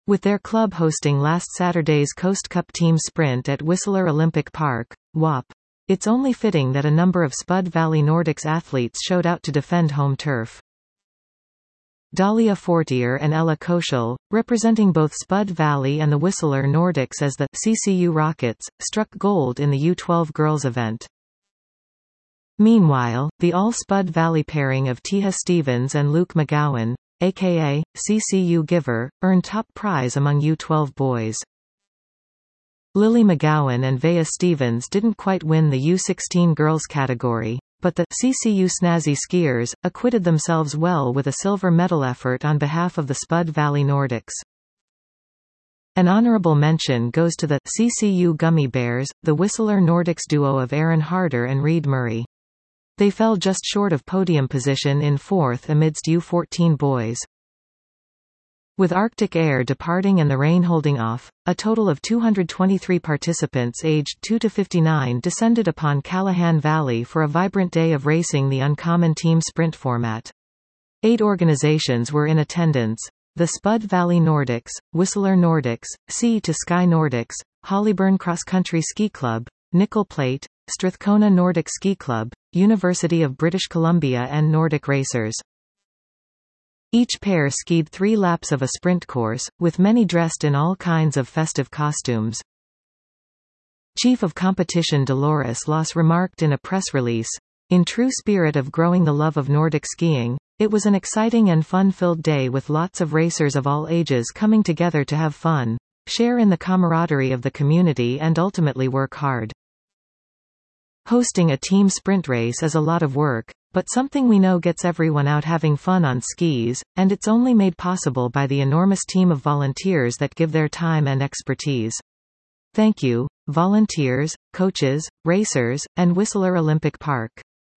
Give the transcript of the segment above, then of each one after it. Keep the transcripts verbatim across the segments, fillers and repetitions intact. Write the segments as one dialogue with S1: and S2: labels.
S1: With their club hosting last Saturday's Coast Cup team sprint at Whistler Olympic Park, W A P, it's only fitting that a number of Spud Valley Nordics athletes showed out to defend home turf. Dahlia Fortier and Ella Koschel, representing both Spud Valley and the Whistler Nordics as the C C U Rockets, struck gold in the U twelve girls event. Meanwhile, the all-Spud Valley pairing of Tia Stevens and Luke McGowan, aka C C U Giver, earned top prize among U twelve boys. Lily McGowan and Vea Stevens didn't quite win the U sixteen girls category, but the C C U Snazzy Skiers acquitted themselves well with a silver medal effort on behalf of the Spud Valley Nordics. An honorable mention goes to the C C U Gummy Bears, the Whistler Nordics duo of Aaron Harder and Reed Murray. They fell just short of podium position in fourth amidst U fourteen boys. With Arctic Air departing and the rain holding off, a total of two hundred twenty-three participants aged two to fifty-nine descended upon Callahan Valley for a vibrant day of racing the uncommon team sprint format. Eight organizations were in attendance: the Spud Valley Nordics, Whistler Nordics, Sea to Sky Nordics, Hollyburn Cross Country Ski Club, Nickel Plate, Strathcona Nordic Ski Club, University of British Columbia and Nordic Racers. Each pair skied three laps of a sprint course, with many dressed in all kinds of festive costumes. Chief of Competition Dolores Loss remarked in a press release, "In true spirit of growing the love of Nordic skiing, it was an exciting and fun-filled day with lots of racers of all ages coming together to have fun, share in the camaraderie of the community and ultimately work hard. Hosting a team sprint race is a lot of work, but something we know gets everyone out having fun on skis, and it's only made possible by the enormous team of volunteers that give their time and expertise. Thank you, volunteers, coaches, racers, and Whistler Olympic Park."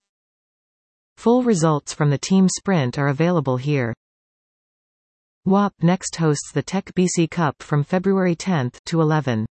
S1: Full results from the team sprint are available here. W A P next hosts the Tech B C Cup from February tenth to eleventh.